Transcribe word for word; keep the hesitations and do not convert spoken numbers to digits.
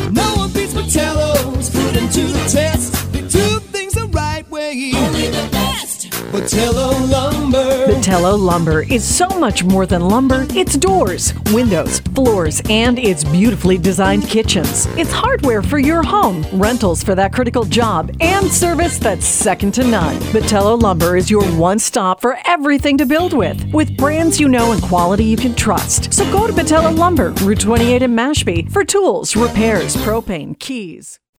No one beats Botello's, put them to the test. They do things the right way. Only the best. Botello Lumber. Botello Lumber is so much more than lumber. It's doors, windows, floors, and it's beautifully designed kitchens. It's hardware for your home, rentals for that critical job, and service that's second to none. Botello Lumber is your one stop for everything to build with, with brands you know and quality you can trust. So go to Botello Lumber, Route twenty-eight in Mashpee, for tools, repairs, propane, keys.